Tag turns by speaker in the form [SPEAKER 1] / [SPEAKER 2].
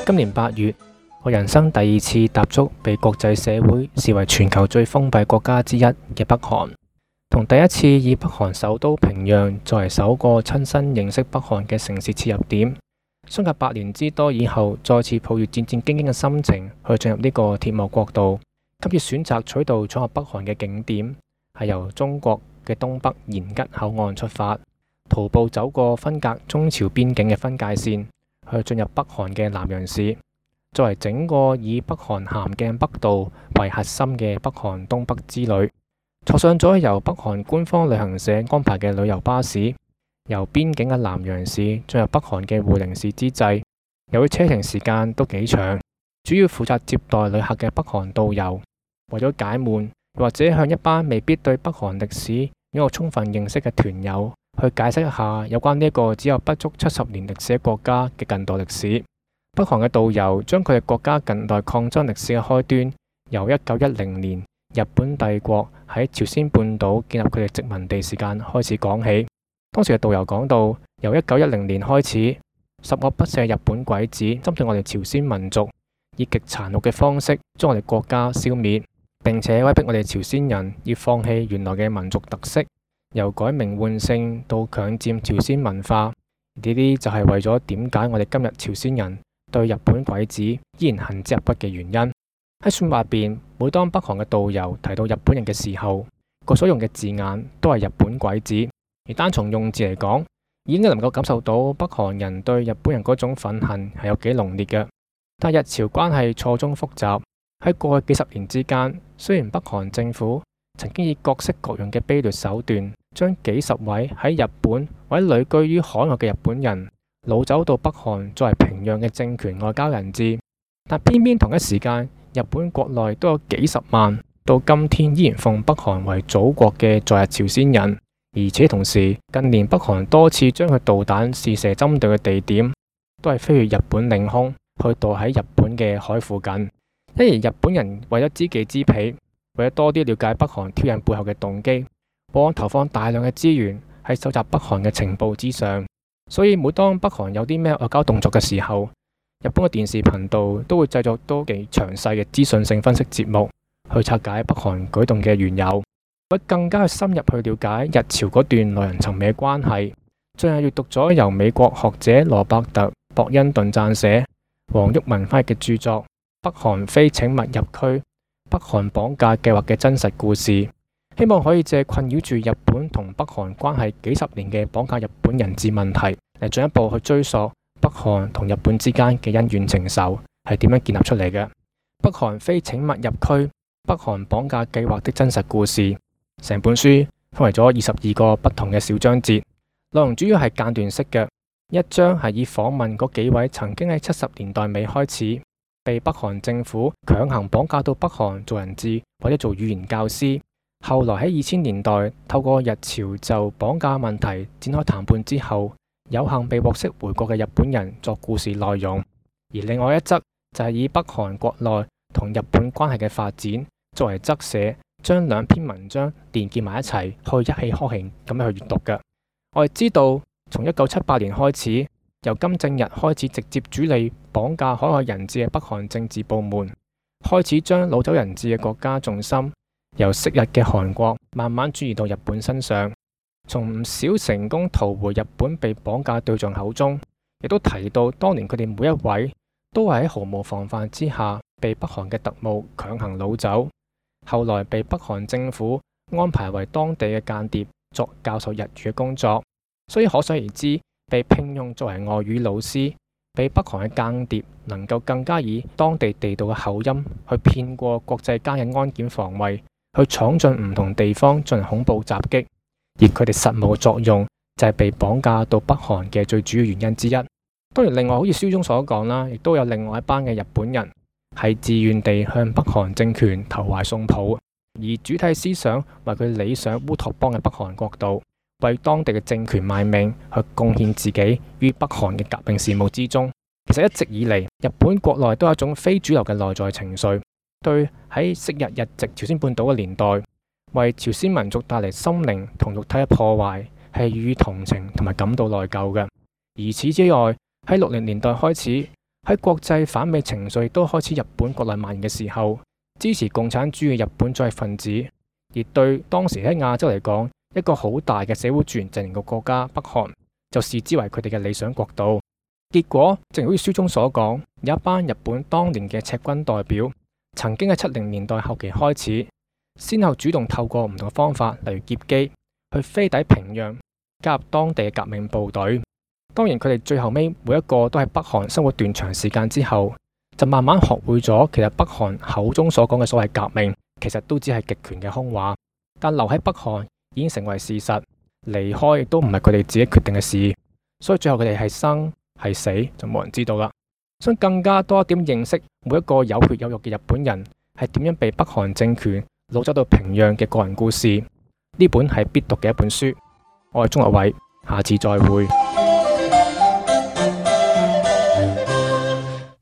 [SPEAKER 1] 今年8月，我人生第2次踏足被國際社會視為全球最封閉國家之一嘅北韓，同第一次以北韓首都平壤作為首個親身認識北韓嘅城市切入點，相隔8年之多以後，再次抱住戰戰兢兢嘅心情去進入呢個鐵幕國度。今次選擇取道闖入北韓嘅景點，係由中國嘅東北延吉口岸出發，徒步走過分隔中朝邊境嘅分界線，去進入北韓嘅南陽市，作為整個以北韓咸鏡北道為核心嘅北韓東北之旅。坐上咗由北韓官方旅行社安排嘅旅遊巴士，由邊境嘅南陽市進入北韓嘅會寧市之際，由於車程時間都幾長，主要負責接待旅客嘅北韓導遊，為咗解悶，或者向一班未必對北韓歷史有充分認識嘅團友去解釋一下有關呢一個只有不足70年歷史嘅國家嘅近代歷史。北韓嘅導遊將佢哋國家近代抗爭歷史嘅開端，由1910年日本帝國喺朝鮮半島建立佢哋殖民地時間開始講起。當時嘅導遊講到，由1910年開始，十惡不赦嘅日本鬼子針對我哋朝鮮民族，以極殘酷嘅方式將我哋國家消滅，並且威逼我哋朝鮮人要放棄原來嘅民族特色，由改名換姓到強佔朝鮮文化。呢啲就係為咗點解我哋今日朝鮮人對日本鬼子依然恨之入骨嘅原因。喺說話入邊，每當北韓嘅導遊提到日本人嘅時候，佢所用嘅字眼都係日本鬼子。而單從用字嚟講，已經能夠感受到北韓人對日本人嗰種憤恨係有幾濃烈嘅。但日朝關係錯綜複雜，喺過去幾十年之間，雖然北韓政府曾經以各式各樣嘅卑劣手段，將幾十位喺日本或者旅居於海外嘅日本人擄走到北韓作為平壤嘅政權外交人質，但偏偏同一時間，日本國內都有幾十萬到今天依然奉北韓為祖國嘅在日朝鮮人。而且同時，近年北韓多次將佢導彈試射針對嘅地點，都係飛越日本領空，去到喺日本嘅海附近。因而日本人為咗知己知彼，為咗多啲了解北韓挑釁背後嘅動機，往往投放大量嘅資源喺搜集北韓嘅情報之上。所以每當北韓有啲咩外交動作嘅時候，日本嘅電視頻道都會製作多幾詳細嘅資訊性分析節目，去拆解北韓舉動嘅緣由。會更加深入去了解日朝嗰段內人層面嘅關係。最近閱讀咗由美國學者羅伯特·博恩頓撰寫、黃毓民翻譯嘅著作《北韓非請勿入區：北韓綁架計劃嘅真實故事》，希望可以借困擾住日本同北韓關係幾十年嘅綁架日本人質問題，嚟進一步去追溯北韓同日本之間嘅恩怨情仇係點樣建立出嚟嘅。北韓非請勿入區：北韓綁架計劃的真實故事。成本書分為咗22個不同嘅小章節，內容主要係間斷式嘅。一章係以訪問嗰幾位曾經喺70年代尾開始被北韓政府強行綁架到北韓做人質或者做語言教師，後來喺2000年代透過日朝就綁架問題展開談判之後，有幸被獲釋回國嘅日本人作故事內容。而另外一則就係以北韓國內同日本關係嘅發展作為側寫，將兩篇文章連結埋一齊，去一氣呵成咁樣去閱讀嘅。我哋知道，從1978年開始，由金正日開始直接主理綁架海外人質嘅北韓政治部門，開始將擄走人質嘅國家重心由昔日嘅韓國慢慢轉移到日本身上。從唔少成功逃回日本被綁架對象口中，亦都提到當年佢哋每一位都係喺毫無防範之下被北韓嘅特務強行擄走。後來被北韓政府安排為當地嘅間諜作教授日語嘅工作，所以可想而知，被聘用作為外語老師，比北韓嘅間諜能夠更加以當地地道嘅口音去騙過國際間嘅安檢防衛，去闖進唔同地方進行恐怖襲擊。而佢哋實務作用就係被綁架到北韓嘅最主要原因之一。當然，另外好似書中所講啦，亦都有另外一班嘅日本人係自願地向北韓政權投懷送抱，而主體思想為佢理想烏托邦嘅北韓國度，為當地嘅政權賣命，去貢獻自己於北韓嘅革命事務之中。其實一直以嚟，日本國內都有一種非主流嘅內在情緒，對喺昔日日籍朝鮮半島嘅年代，為朝鮮民族帶嚟心靈同肉體嘅破壞，係予以同情同埋感到內疚嘅。而此之外，喺60年代開始， 喺國際反美情緒都開始日本國內蔓延嘅時候，支持共產主義日本左翼分子，而對當時喺亞洲嚟講一個好大嘅社會主義陣營嘅國家北韓，就視之為佢哋嘅理想國度。結果正如好似書中所講，有一班日本當年嘅赤軍代表，曾經喺70年代後期開始，先後主動透過唔同嘅方法，例如劫機去飛抵平壤，加入當地嘅革命部隊。當然佢哋最後尾每一個都喺北韓生活段長時間之後，就慢慢學會咗，其實北韓口中所講嘅所謂革命，其實都只係極權嘅空話。但留喺北韓已經成為事實，離開亦都唔係佢哋自己決定嘅事，所以最後佢哋係生係死就冇人知道啦。想更加多一點認識每一個有血有肉嘅日本人係點樣被北韓政權擄走到平壤嘅個人故事，呢本係必讀嘅一本書。我係鍾樂偉，下次再會。